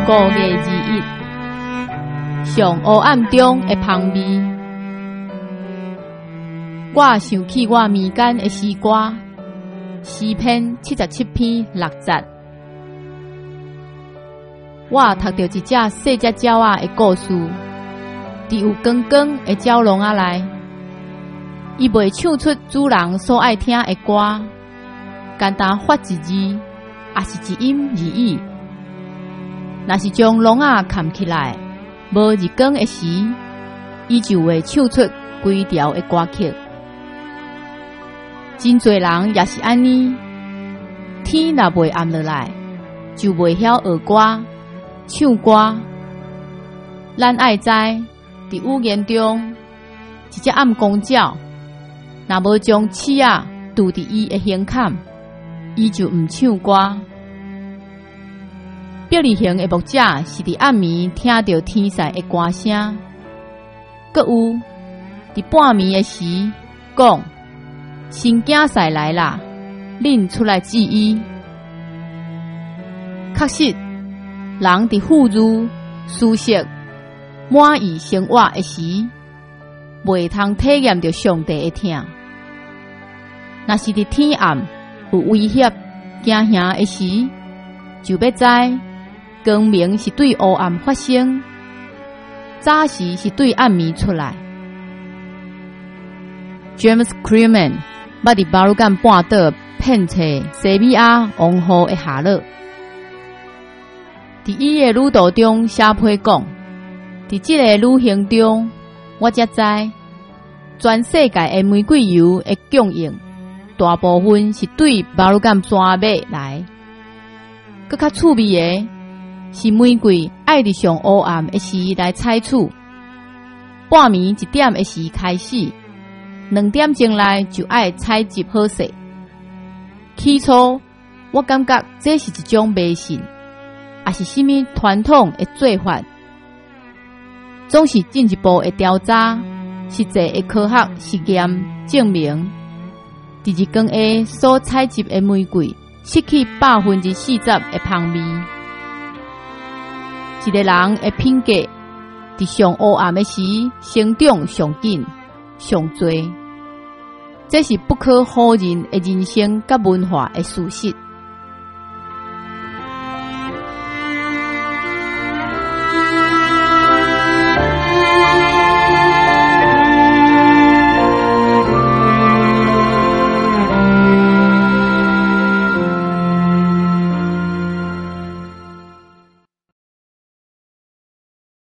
5月21日，上黑暗中的香味。我想起我眠间的诗歌，诗篇77篇6节。我读到一只细只鸟仔的故事，伫有光光的鸟笼仔内，伊袂唱出主人所爱听的歌，简单发一字，也是一音二意。若是将笼仔牵起来，无日光的时，伊就会唱出规条的歌曲。真侪人也是安尼，天若袂暗落来，就袂晓学歌、唱歌。咱爱知，伫语言中，一只暗光鸟，若无将刺仔拄伫伊的胸坎，伊就毋唱歌。表里型的牧者是伫暗暝听到天使的歌声，阁有伫半暝的时讲：新囝婿来啦，恁出来接伊。确实，人伫富裕、舒适、满意生活的时，袂通体验到上帝的疼。若是伫天暗有威胁、惊吓的时，就要知光明是对黑暗发生，早时是对暗暝出来。James Clearman 捌伫巴鲁干半岛遍找西米亚王后的下落，伫伊的旅途中写批讲，伫这个旅行中，我才知全世界的玫瑰油的供应，大部分是对巴鲁干山脉来。更较趣味的是，玫瑰爱伫上黑暗的时来采取，半暝1点的时开始，2点钟内就爱采集好势。起初，我感觉这是一种迷信，也是什么传统的做法。总是进一步的调查，实际的科学实验证明，第2天下所采集的玫瑰失去40%的香味。一个人的品格，伫上黑暗的时成长上紧、上多，这是不可否认的人生甲文化的事实。